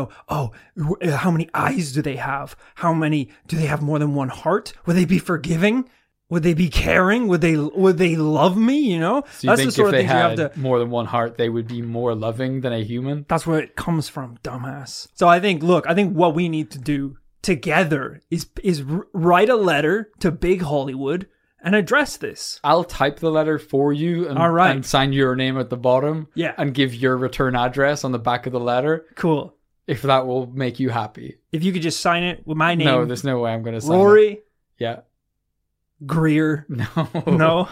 how many eyes do they have? Do they have more than one heart? Would they be forgiving? Would they be caring? Would they love me? You know, so you think the sort if they had more than one heart, they would be more loving than a human? That's where it comes from, dumbass. So I think what we need to do together is write a letter to Big Hollywood and address this. I'll type the letter for you and sign your name at the bottom. Yeah. And give your return address on the back of the letter. Cool. If that will make you happy. If you could just sign it with my name. No, there's no way I'm going to sign Rory. it. Yeah. Greer. No.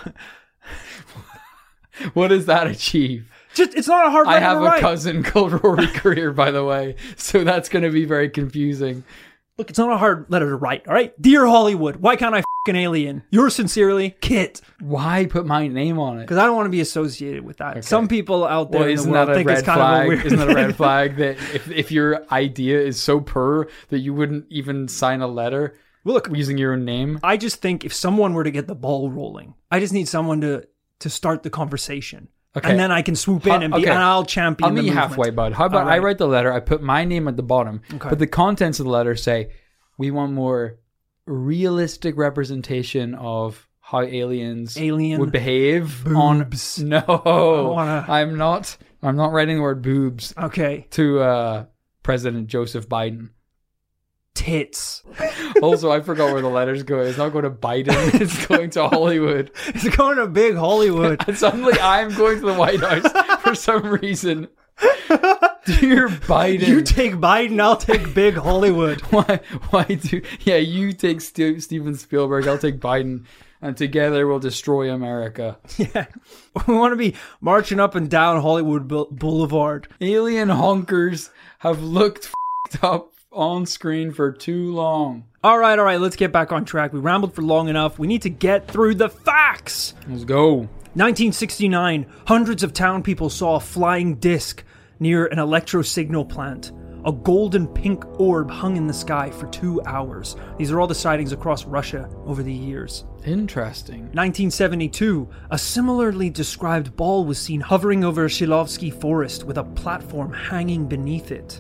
What does that achieve? It's not a hard letter to write. I have a cousin called Rory Greer, by the way. So that's going to be very confusing. Look, it's not a hard letter to write, all right? Dear Hollywood, why can't I an alien? Yours sincerely, Kit. Why put my name on it? Because I don't want to be associated with that. Okay. Some people out there in the isn't world that a think red it's kind flag? of a weird Isn't that a red thing? flag that if your idea is so poor that you wouldn't even sign a letter using your own name? I just think if someone were to get the ball rolling, I just need someone to start the conversation. Okay. And then I can swoop in and I'll champion the movement. I'll meet halfway, bud. How about I write the letter, I put my name at the bottom, but the contents of the letter say, we want more realistic representation of how aliens would behave boobs. on. No, I'm not writing the word boobs. Okay. To President Joseph Biden. Tits. Also, I forgot where the letter's going. It's not going to Biden. It's going to Hollywood. It's going to big Hollywood. And suddenly I'm going to the White House for some reason. Dear Biden. You take Biden, I'll take big Hollywood. You take Steven Spielberg, I'll take Biden, and together we'll destroy America. Yeah. We want to be marching up and down Hollywood Boulevard. Alien honkers have looked f***ed up on screen for too long. All right, let's get back on track. We rambled for long enough. We need to get through the facts. Let's go. 1969, hundreds of town people saw a flying disc near an electro signal plant. A golden pink orb hung in the sky for 2 hours. These are all the sightings across Russia over the years. Interesting. 1972, a similarly described ball was seen hovering over Shilovsky Forest with a platform hanging beneath it.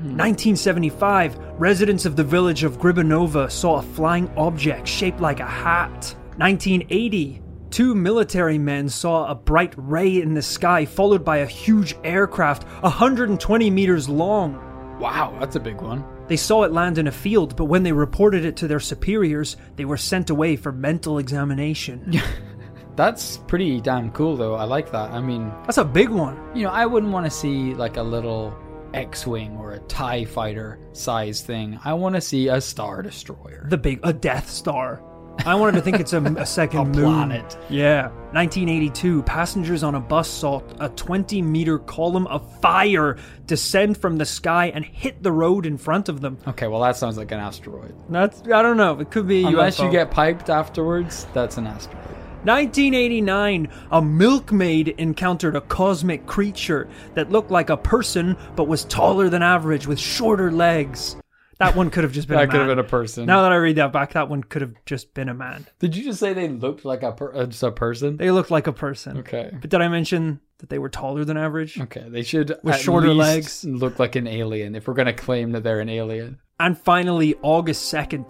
1975, residents of the village of Gribinova saw a flying object shaped like a hat. 1980, 2 military men saw a bright ray in the sky followed by a huge aircraft 120 meters long. Wow, that's a big one. They saw it land in a field, but when they reported it to their superiors, they were sent away for mental examination. That's pretty damn cool, though. I like that. I mean... That's a big one. I wouldn't want to see like a little X-Wing or a TIE fighter size thing. I want to see a Star Destroyer. A Death Star. I wanted to think it's a second moon. Planet. Yeah. 1982, passengers on a bus saw a 20-meter column of fire descend from the sky and hit the road in front of them. Okay, well that sounds like an asteroid. I don't know. It could be a Unless UFO. you get piped afterwards, that's an asteroid. 1989, a milkmaid encountered a cosmic creature that looked like a person but was taller than average with shorter legs. That one could have just been a man. That could have been a person. Now that I read that back, that one could have just been a man. Did you just say they looked like just a person? They looked like a person. Okay. But did I mention that they were taller than average? Okay, they should with shorter legs look like an alien if we're going to claim that they're an alien. And finally, August 2nd,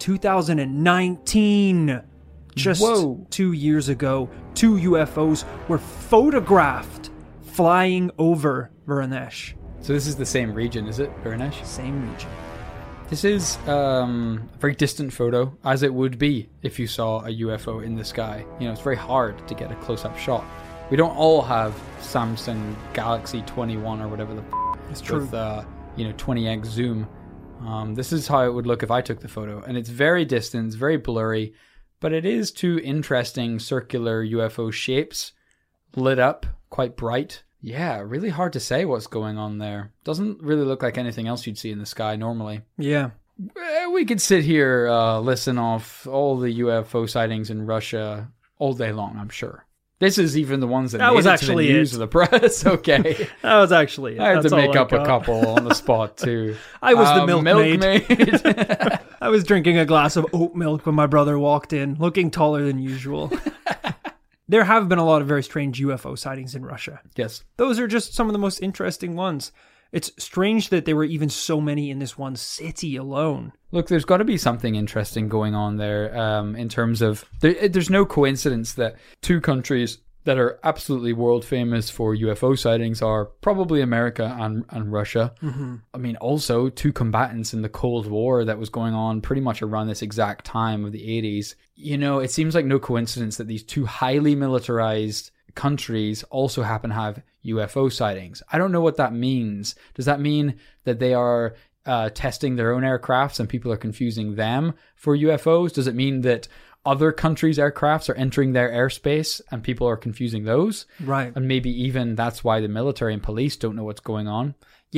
2019. Just 2 years ago, 2 UFOs were photographed flying over Voronezh. So this is the same region, is it? Voronezh? Same region. This is a very distant photo, as it would be if you saw a UFO in the sky. It's very hard to get a close-up shot. We don't all have Samsung Galaxy 21 or whatever it's true. With 20x zoom. This is how it would look if I took the photo, and it's very distant, it's very blurry, but it is 2 interesting circular UFO shapes, lit up, quite bright. Yeah, really hard to say what's going on there. Doesn't really look like anything else you'd see in the sky normally. Yeah. We could sit here, listen off all the UFO sightings in Russia all day long, I'm sure. This is even the ones that made was it actually to the news of the press. Okay. That was actually it. I had to make up a couple on the spot, too. I was the milkmaid. Milkmaid. I was drinking a glass of oat milk when my brother walked in, looking taller than usual. There have been a lot of very strange UFO sightings in Russia. Yes. Those are just some of the most interesting ones. It's strange that there were even so many in this one city alone. Look, there's got to be something interesting going on there in terms of... There's no coincidence that 2 countries that are absolutely world famous for UFO sightings are probably America and Russia. Mm-hmm. I mean, also 2 combatants in the Cold War that was going on pretty much around this exact time of the 80s. It seems like no coincidence that these 2 highly militarized countries also happen to have UFO sightings. I don't know what that means. Does that mean that they are testing their own aircrafts and people are confusing them for UFOs? Does it mean that other countries' aircrafts are entering their airspace and people are confusing those? Right. And maybe even that's why the military and police don't know what's going on. Yeah.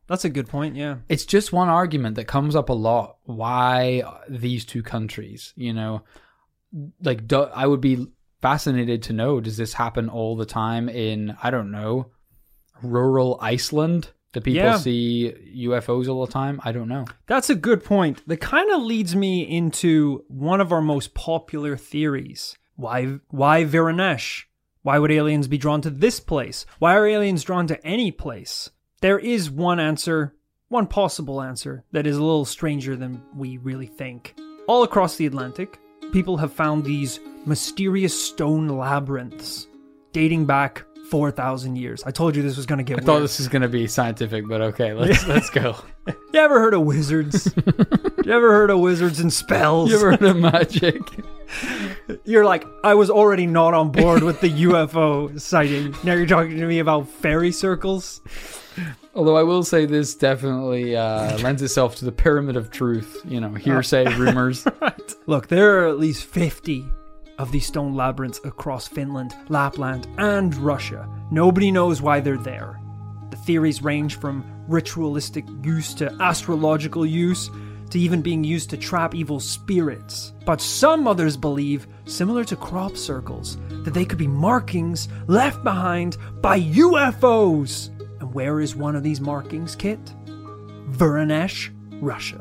That's a good point, yeah. It's just one argument that comes up a lot. Why these two countries? You know, like, I would be fascinated to know, does this happen all the time in, I don't know, rural Iceland? Do people see UFOs all the time? I don't know. That's a good point. That kind of leads me into one of our most popular theories. Why Varanesh? Why would aliens be drawn to this place? Why are aliens drawn to any place? There is one answer, one possible answer, that is a little stranger than we really think. All across the Atlantic, people have found these mysterious stone labyrinths dating back 4,000 years. I told you this was going to get weird. I thought this was going to be scientific, but okay, let's go. You ever heard of wizards? You ever heard of wizards and spells? You ever heard of magic? You're like, I was already not on board with the UFO sighting. Now you're talking to me about fairy circles? Although I will say this definitely lends itself to the pyramid of truth. You know, hearsay, rumors. Right. Look, there are at least 50 of these stone labyrinths across Finland, Lapland, and Russia. Nobody knows why they're there. The theories range from ritualistic use to astrological use to even being used to trap evil spirits. But some others believe, similar to crop circles, that they could be markings left behind by UFOs. And where is one of these markings, Kit? Varanesh, Russia.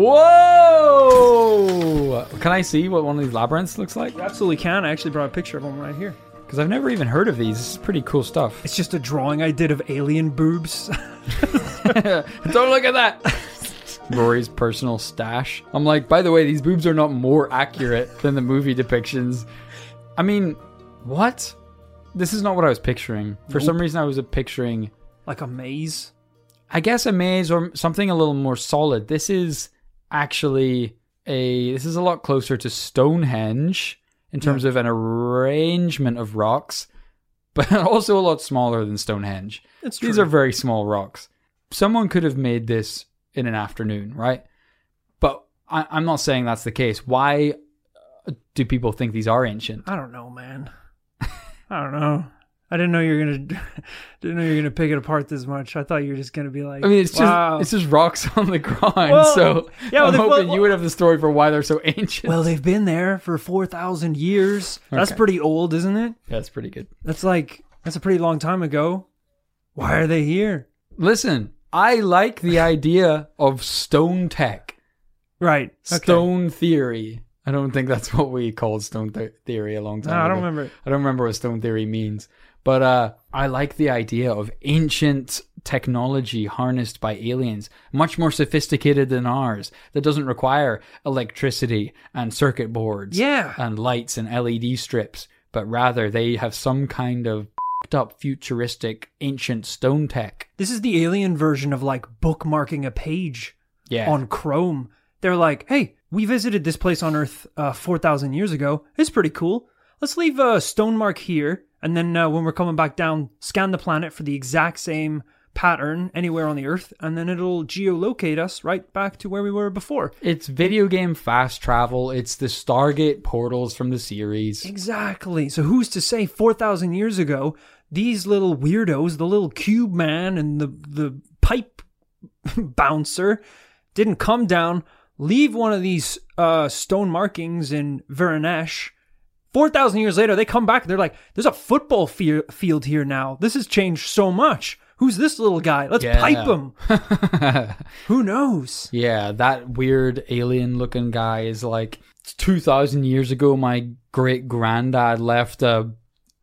Whoa! Can I see what one of these labyrinths looks like? You absolutely can. I actually brought a picture of one right here. Because I've never even heard of these. This is pretty cool stuff. It's just a drawing I did of alien boobs. Don't look at that! Rory's personal stash. I'm like, by the way, these boobs are not more accurate than the movie depictions. I mean, what? This is not what I was picturing. For some reason, I was picturing... like a maze? I guess a maze or something a little more solid. This is actually this is a lot closer to Stonehenge in terms of an arrangement of rocks, but also a lot smaller than Stonehenge. It's true. These are very small rocks. Someone could have made this in an afternoon, right? But I'm not saying that's the case. Why do people think these are ancient? I don't know, man. I don't know. I didn't know you were gonna pick it apart this much. I thought you were just gonna be like, I mean, it's just rocks on the ground. So yeah, I'm hoping you would have the story for why they're so ancient. Well, they've been there for 4,000 years. That's pretty old, isn't it? Yeah, that's pretty good. That's a pretty long time ago. Why are they here? Listen, I like the idea of stone tech. Right. Okay. Stone theory. I don't think that's what we called stone theory a long time ago. I don't remember. I don't remember what stone theory means. But I like the idea of ancient technology harnessed by aliens, much more sophisticated than ours, that doesn't require electricity and circuit boards and lights and LED strips, but rather they have some kind of up futuristic ancient stone tech. This is the alien version of like bookmarking a page on Chrome. They're like, hey, we visited this place on Earth 4,000 years ago. It's pretty cool. Let's leave a stone mark here. And then when we're coming back down, scan the planet for the exact same pattern anywhere on the Earth. And then it'll geolocate us right back to where we were before. It's video game fast travel. It's the Stargate portals from the series. Exactly. So who's to say 4,000 years ago, these little weirdos, the little cube man and the pipe bouncer didn't come down, leave one of these stone markings in Varanesh. 4,000 years later, they come back. They're like, there's a football field here now. This has changed so much. Who's this little guy? Let's pipe him. Who knows? Yeah, that weird alien-looking guy is like, 2,000 years ago, my great-granddad left a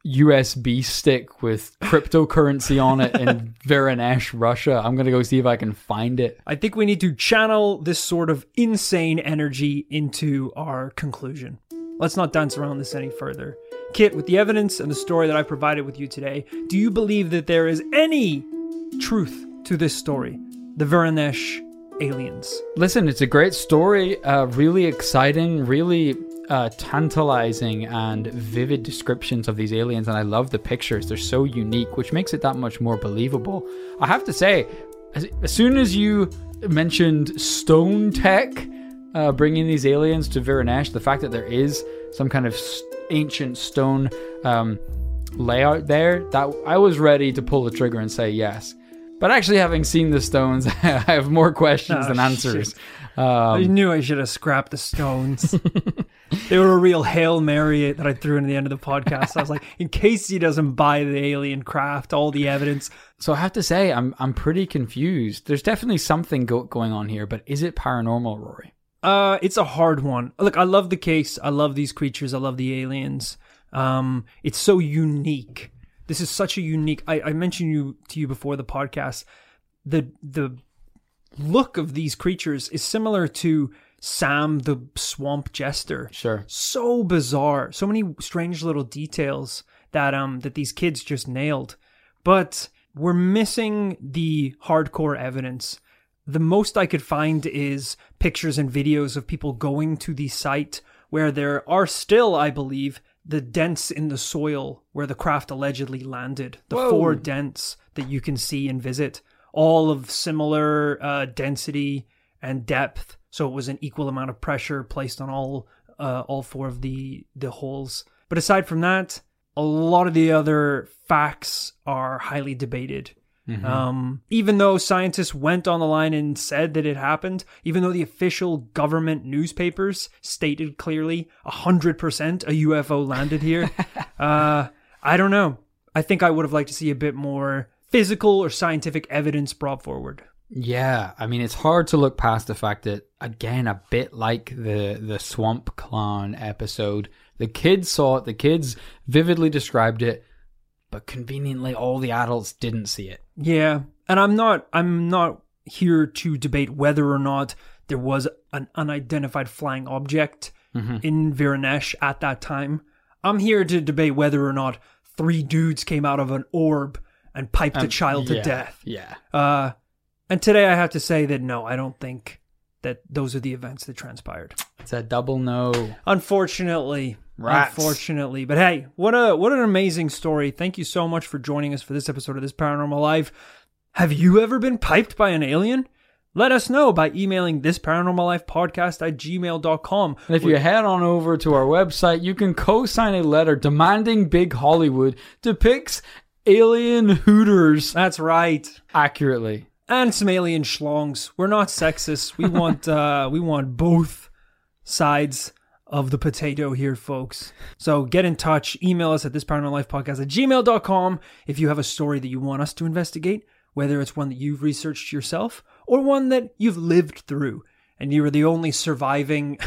USB stick with cryptocurrency on it in Varanesh, Russia. I'm going to go see if I can find it. I think we need to channel this sort of insane energy into our conclusion. Let's not dance around this any further. Kit, with the evidence and the story that I provided with you today, do you believe that there is any truth to this story? The Varanesh aliens. Listen, it's a great story. Really exciting, really tantalizing and vivid descriptions of these aliens. And I love the pictures. They're so unique, which makes it that much more believable. I have to say, as soon as you mentioned stone tech, bringing these aliens to Varanesh, the fact that there is some kind of ancient stone layout there, that I was ready to pull the trigger and say yes. But actually, having seen the stones, I have more questions than answers. I knew I should have scrapped the stones. They were a real Hail Mary that I threw in the end of the podcast. I was like, in case he doesn't buy the alien craft, all the evidence. So I have to say, I'm pretty confused. There's definitely something going on here, but is it paranormal, Rory? It's a hard one. Look, I love the case. I love these creatures. I love the aliens. It's so unique. This is such a unique... I mentioned to you before the podcast. The look of these creatures is similar to Sam the Swamp Jester. Sure. So bizarre. So many strange little details that that these kids just nailed. But we're missing the hardcore evidence. The most I could find is pictures and videos of people going to the site where there are still, I believe, the dents in the soil where the craft allegedly landed. The Whoa. 4 dents that you can see and visit. All of similar density and depth. So it was an equal amount of pressure placed on all 4 of the holes. But aside from that, a lot of the other facts are highly debated. Mm-hmm. Even though scientists went on the line and said that it happened, even though the official government newspapers stated clearly 100% a UFO landed here, I don't know. I think I would have liked to see a bit more physical or scientific evidence brought forward. Yeah, I mean, it's hard to look past the fact that, again, a bit like the Swamp Clown episode, the kids saw it, the kids vividly described it, but conveniently all the adults didn't see it. Yeah, and I'm not here to debate whether or not there was an unidentified flying object in Viranesh at that time. I'm here to debate whether or not 3 dudes came out of an orb and piped a child to death. Yeah. And today I have to say that no, I don't think that those are the events that transpired. It's a double no. Unfortunately. Rats. Unfortunately. But hey, what an amazing story. Thank you so much for joining us for this episode of This Paranormal Life. Have you ever been piped by an alien? Let us know by emailing thisparanormallifepodcast@gmail.com. And if you head on over to our website, you can co-sign a letter demanding Big Hollywood depicts alien hooters That's right. accurately. And some alien schlongs. We're not sexist. We want both sides of the potato here, folks. So get in touch. Email us at thisparanormallifepodcast@gmail.com if you have a story that you want us to investigate, whether it's one that you've researched yourself or one that you've lived through and you're the only surviving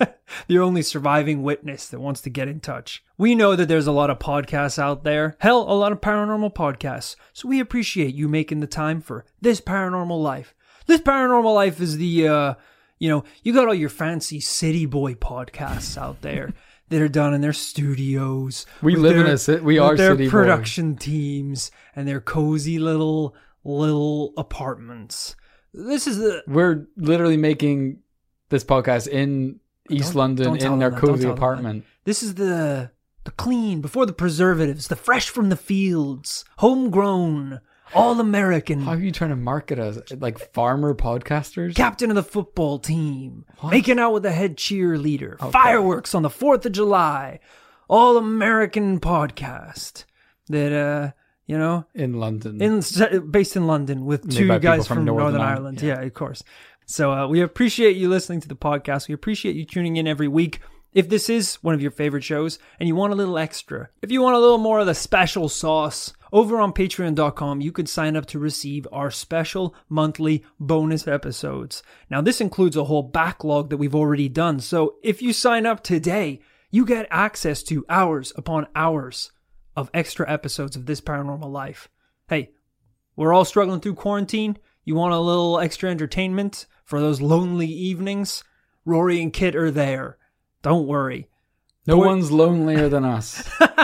witness that wants to get in touch. We know that there's a lot of podcasts out there. Hell, a lot of paranormal podcasts. So we appreciate you making the time for This Paranormal Life. This Paranormal Life is the, you got all your fancy city boy podcasts out there that are done in their studios. We live in a city. We are their city production teams and their cozy little apartments. We're literally making this podcast in East London in our cozy apartment. This is the clean, before the preservatives, the fresh from the fields, homegrown, all American. How are you trying to market us? Like farmer podcasters? Captain of the football team, making out with the head cheerleader, fireworks on the 4th of July, all American podcast that, in London. Based in London with 2 guys from Northern Ireland. Yeah, of course. So we appreciate you listening to the podcast. We appreciate you tuning in every week. If this is one of your favorite shows and you want a little extra, if you want a little more of the special sauce, over on patreon.com, you could sign up to receive our special monthly bonus episodes. Now, this includes a whole backlog that we've already done. So if you sign up today, you get access to hours upon hours of extra episodes of This Paranormal Life. Hey, we're all struggling through quarantine. You want a little extra entertainment for those lonely evenings? Rory and Kit are there. Don't worry. No one's lonelier than us.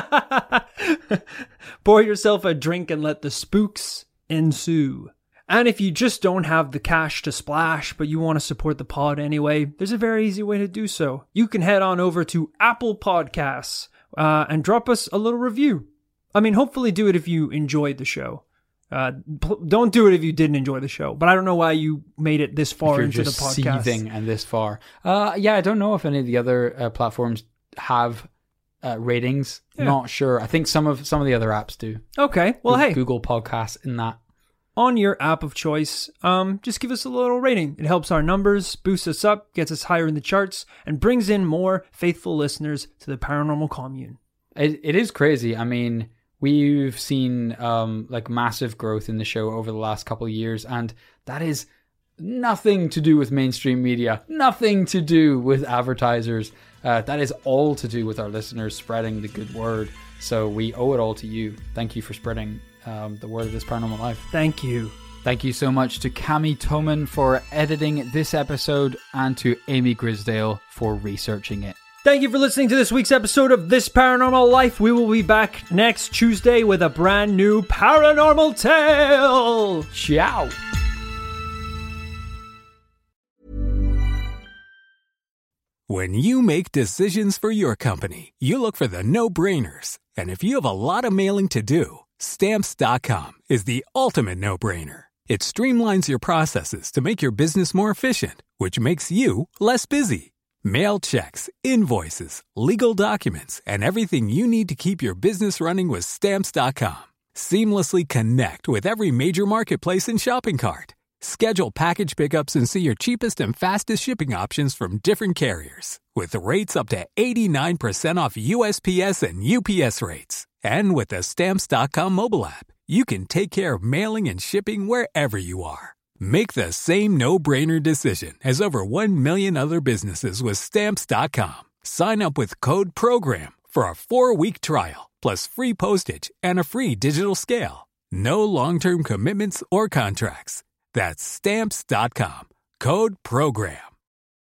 Pour yourself a drink and let the spooks ensue. And if you just don't have the cash to splash, but you want to support the pod anyway, there's a very easy way to do so. You can head on over to Apple Podcasts and drop us a little review. I mean, hopefully do it if you enjoyed the show. Don't do it if you didn't enjoy the show. But I don't know why you made it this far into the podcast. Seething and this far. Yeah, I don't know if any of the other platforms have ratings. Yeah. Not sure. I think some of the other apps do. Okay. Well, hey. Google Podcasts in that. on your app of choice. Just give us a little rating. It helps our numbers, boosts us up, gets us higher in the charts, and brings in more faithful listeners to the Paranormal Commune. It is crazy. I mean, we've seen like massive growth in the show over the last couple of years, and that is nothing to do with mainstream media, nothing to do with advertisers. That is all to do with our listeners spreading the good word. So we owe it all to you. Thank you for spreading the word of This Paranormal Life. Thank you. Thank you so much to Cami Toman for editing this episode and to Amy Grisdale for researching it. Thank you for listening to this week's episode of This Paranormal Life. We will be back next Tuesday with a brand new paranormal tale. Ciao. When you make decisions for your company, you look for the no-brainers. And if you have a lot of mailing to do, Stamps.com is the ultimate no-brainer. It streamlines your processes to make your business more efficient, which makes you less busy. Mail checks, invoices, legal documents, and everything you need to keep your business running with Stamps.com. Seamlessly connect with every major marketplace and shopping cart. Schedule package pickups and see your cheapest and fastest shipping options from different carriers. With rates up to 89% off USPS and UPS rates. And with the Stamps.com mobile app, you can take care of mailing and shipping wherever you are. Make the same no-brainer decision as over 1 million other businesses with Stamps.com. Sign up with code PROGRAM for a 4-week trial, plus free postage and a free digital scale. No long-term commitments or contracts. That's Stamps.com. Code PROGRAM.